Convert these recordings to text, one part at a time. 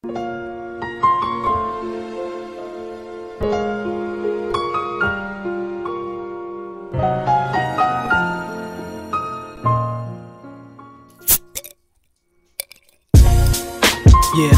Yeah.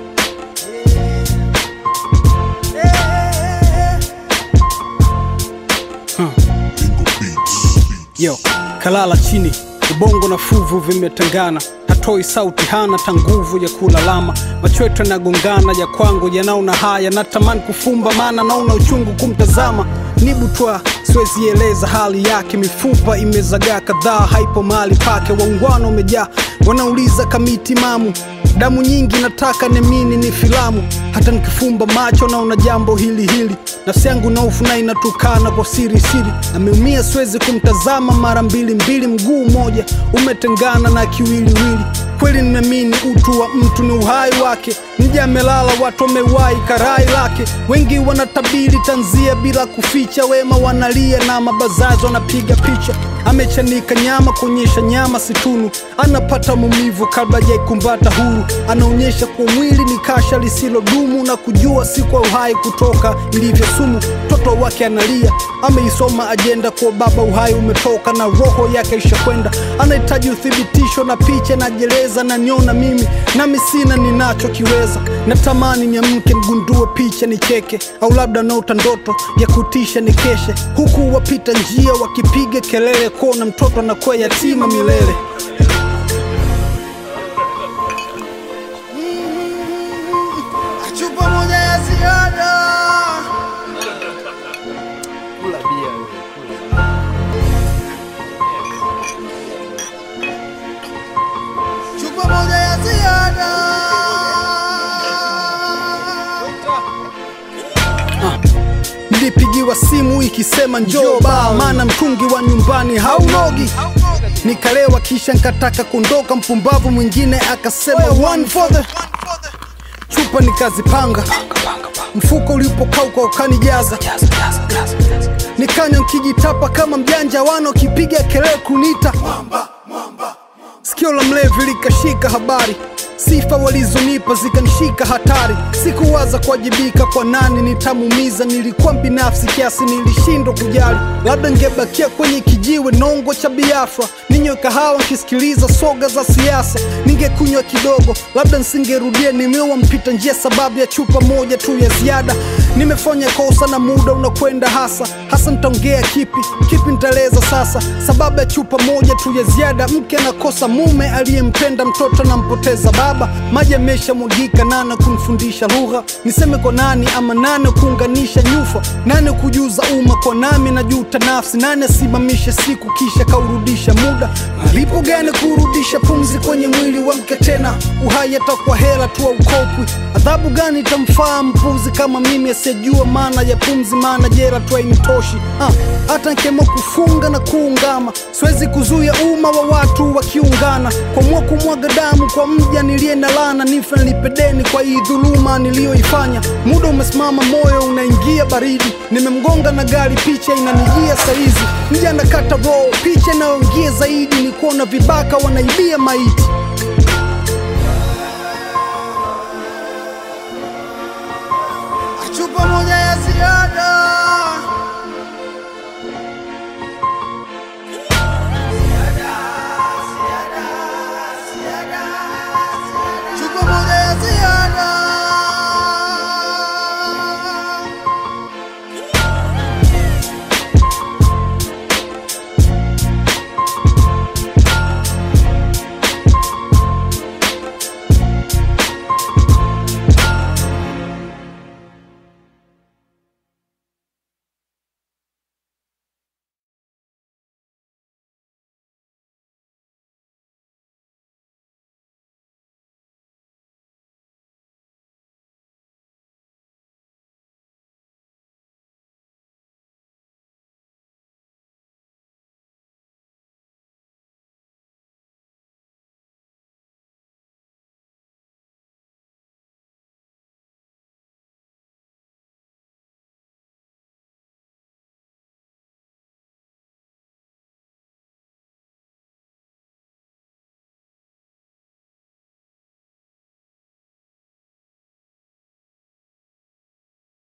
Yo, kalala chini, ubongo na fuvu vimetengana. Hatoi sauti, hana ta nguvu ya kulalama. Macho yetu yanagongana, ya kwangu yanaona haya. Natamani kufumba maana naona uchungu kumtazama. Nibutwa siwezi eleza hali yake, mifupa imezagaa kadhaa, haipo mahali pake. Waungwana umejaa, wanauliza kamiti mamu. Damu nyingi nataka nemini ni filamu. Hata nikifumba macho naona jambo hili. Nafsi yangu na hofu na inatukana kwa siri. Ameumia siwezi kumtazama mara mbili. Mguu moja umetengana na kiwiliwili. Kweli nimeamini utu wa mtu ni uhai wake. Nje amelala watu wamewahi karai lake. Wengi wanatabiri tanzia bila kuficha. Wema wanalia na mabazazi wanapiga picha. Amechanika nyama kuonyesha nyama situnu. Anapata maumivu kabla hajaikumbata huru. Anaonyesha kwa mwili ni kasha lisilo dumu. Na kujua si kwa uhai kutoka ilivyo sumu. Mtoto wake analia, ameisoma ajenda kwa baba uhai umetoka na roho yake ishakwenda. Anahitaji uthibitisho na picha na jeleza na niona mimi. Nami sina ninacho kiweza. Natamani niamke mgundue picha nicheke. Au labda naota ndoto ya kutisha nikeshe. Huku wapita njia wakipiga kelele kona mtoto anakuwa yatima milele. Chupa moja ya ziada. Kula bia. Chupa moja ya ziada. Nilipigiwa simu ikisema njoo baa, maana mtungi wa nyumbani haunogi. Nikalewa kisha nkataka kundoka, mpumbavu mwingine akasema one for the chupa, nikazipanga mfuko ulipokauka ukanijaza. Nikanywa nkijitapa kama mjanja, wana kipiga kelele kunita sikio la mlevi likashika habari. Sifa walizonipa zikanishika hatari. Sikuwaza kuwajibika kwa nani nitamumiza. Nilikuwa binafsi kiasi nilishindwa kujali. Labda ngebakia kwenye kijiwe nongo cha Biafra. Ninywe kahawa kisikiliza soga za siasa. Ningekunywa kidogo, labda nsingerudia. Nimewa mpita njia sababu ya chupa moja tu ya ziada. Nimefanya kosa na muda unakwenda hasa nitaongea kipi nitaeleza sasa. Sababu ya chupa moja tu ya ziada. Mke anakosa mume aliyempenda, mtoto nampoteza baba. Maji yamesha mwagika, nana kunifundisha lugha. Niseme kwa nani ama nane kuunganisha nyufa. Nane kujuza umma kwa nami na juta nafsi. Nane asimamisha siku kisha kaurudisha muda. Malipo gani kurudisha pumzi kwenye mwili wa mke tena? Uhai atakuwa hela tu ukopwi. Adhabu gani itamfaa mpuzi kama mimi asiyejua maana ya pumzi? Maana jela tu hainitoshi. Hata nkemo kufunga na kuungama, siwezi kuzuia umma wa watu wakiungana. Kwa kumwaga damu kwa mja nilie na lana. Nife nilipedeni kwa hii dhuluma nilioifanya. Muda umesimama, moyo unaingia baridi. Nimemgonga na gari, picha inanijia saizi. Mja nakata roho, picha inayoingia zaidi ni kuona vibaka wanaibia maiti.